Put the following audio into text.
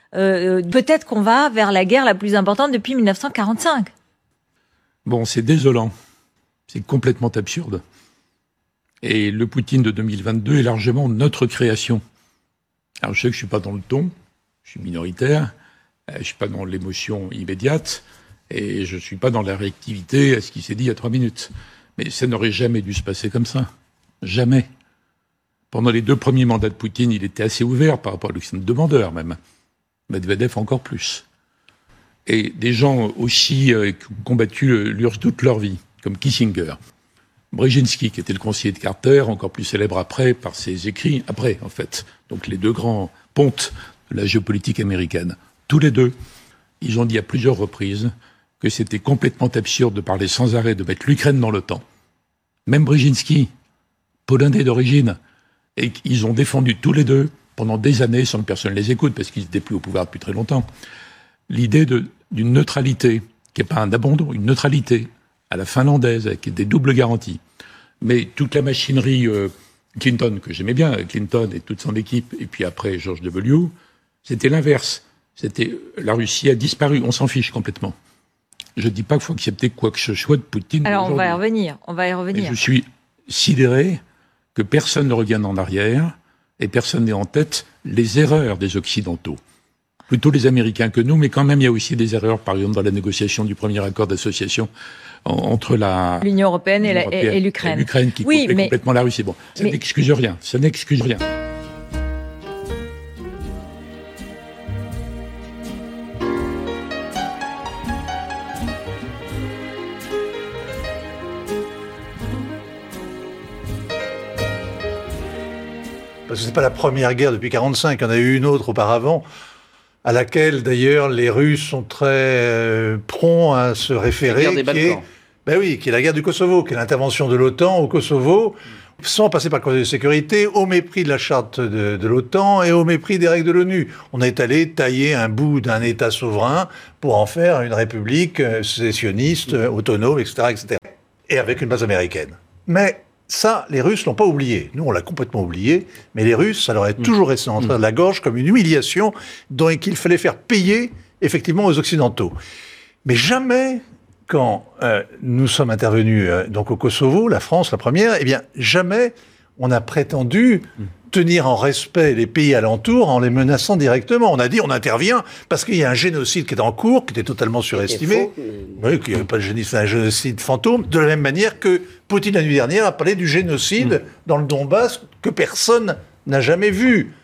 peut-être qu'on va vers la guerre la plus importante depuis 1945. Bon, c'est désolant. C'est complètement absurde. Et le Poutine de 2022 est largement notre création. Alors je sais que je suis pas dans le ton, je suis minoritaire, je suis pas dans l'émotion immédiate, et je suis pas dans la réactivité à ce qui s'est dit il y a 3 minutes. Mais ça n'aurait jamais dû se passer comme ça. Jamais. Pendant les 2 premiers mandats de Poutine, il était assez ouvert par rapport à l'Occident, demandeur même. Medvedev encore plus. Et des gens aussi qui ont combattu l'URSS toute leur vie, comme Kissinger. Brzezinski, qui était le conseiller de Carter, encore plus célèbre après par ses écrits, après en fait. Donc les 2 grands pontes de la géopolitique américaine. Tous les 2, ils ont dit à plusieurs reprises que c'était complètement absurde de parler sans arrêt de mettre l'Ukraine dans l'OTAN. Même Brzezinski, polonais d'origine, et ils ont défendu tous les 2 pendant des années sans que personne les écoute, parce qu'ils n'étaient plus au pouvoir depuis très longtemps, l'idée d'une neutralité, qui n'est pas un abandon, une neutralité à la finlandaise, avec des doubles garanties. Mais toute la machinerie Clinton, que j'aimais bien, Clinton et toute son équipe, et puis après George W., c'était l'inverse. C'était la Russie a disparu, on s'en fiche complètement. Je ne dis pas qu'il faut accepter quoi que ce soit de Poutine. Alors on va y revenir, Et je suis sidéré que personne ne revienne en arrière et personne n'ait en tête les erreurs des Occidentaux. Plutôt les Américains que nous, mais quand même il y a aussi des erreurs, par exemple dans la négociation du premier accord d'association entre l'Union européenne et l'Ukraine. Et l'Ukraine qui coupait complètement la Russie. Bon, ça n'excuse rien, ça n'excuse rien. Parce que ce n'est pas la première guerre depuis 1945, il y en a eu une autre auparavant, à laquelle d'ailleurs les Russes sont très prompts à se référer. La guerre des Balkans. Qui est la guerre du Kosovo, qui est l'intervention de l'OTAN au Kosovo, sans passer par le Conseil de sécurité, au mépris de la charte de l'OTAN et au mépris des règles de l'ONU. On est allé tailler un bout d'un État souverain pour en faire une république sécessionniste, autonome, etc., etc. Et avec une base américaine. Mais ça, les Russes l'ont pas oublié. Nous, on l'a complètement oublié, mais les Russes, ça leur est toujours resté en travers de la gorge comme une humiliation dont qu'il fallait faire payer, effectivement, aux Occidentaux. Mais jamais, quand nous sommes intervenus donc au Kosovo, la France, la première, eh bien, jamais on a prétendu tenir en respect les pays alentours en les menaçant directement. On a dit on intervient parce qu'il y a un génocide qui est en cours, qui était totalement surestimé. Oui, qu'il n'y avait pas de génocide, c'est un génocide fantôme. De la même manière que Poutine, la nuit dernière, a parlé du génocide dans le Donbass que personne n'a jamais vu.